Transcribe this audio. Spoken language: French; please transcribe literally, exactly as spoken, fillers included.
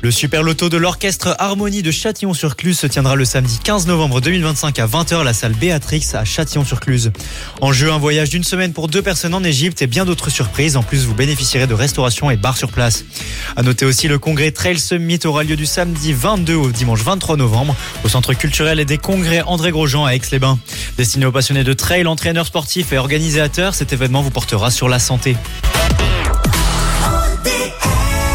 Le Super Loto de l'Orchestre Harmonie de Châtillon-sur-Cluse se tiendra le samedi quinze novembre deux mille vingt-cinq à vingt heures à la salle Béatrix à Châtillon-sur-Cluse. En jeu, un voyage d'une semaine pour deux personnes en Égypte et bien d'autres surprises. En plus, vous bénéficierez de restauration et bars sur place. À noter aussi le congrès Trail Summit aura lieu du samedi vingt-deux au dimanche vingt-trois novembre au Centre culturel et des congrès André Grosjean à Aix-les-Bains. Destiné aux passionnés de trail, entraîneurs sportifs et organisateurs, cet événement vous portera sur la santé.